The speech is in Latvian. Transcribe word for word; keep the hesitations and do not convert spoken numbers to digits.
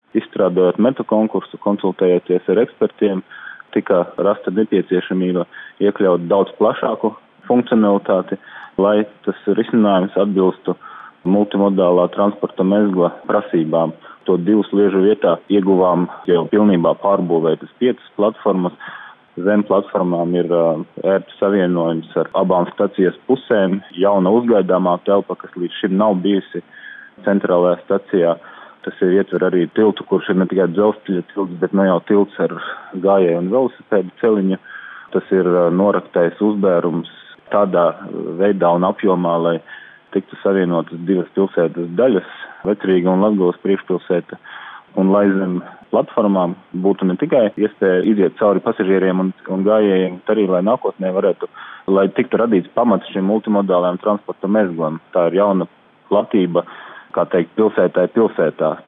Izstrādājot metakonkursu, konsultējoties ar ekspertiem, tika rasta nepieciešamība iekļaut daudz plašāku funkcionalitāti, lai tas risinājums atbilstu multimodālā transporta mezgla prasībām. To divu sliežu vietā ieguvām jau pilnībā pārbūvētas piecas platformas. Zem platformām ir ērts savienojums ar abām stacijas pusēm, jauna uzgaidāmā telpa, kas līdz šim nav bijusi centrālajā stacijā. Tas ir ietver arī tiltu, kurš ir ne tikai dzelzceļa tilts, bet ne jau tilts ar gājēju un velosipēdu celiņu. Tas ir noraktais uzbērums tādā veidā un apjomā, lai tiktu savienotas divas pilsētas daļas, Vecrīga un Latgales priekšpilsēta, un lai zem platformām būtu ne tikai iespēja iziet cauri pasažieriem un, un gājējiem, bet arī, lai nākotnē varētu, lai tiktu radīts pamats šim multimodālajam transporta mezglam. Tā ir jauna platība, kā teikt, pilsētai pilsētā.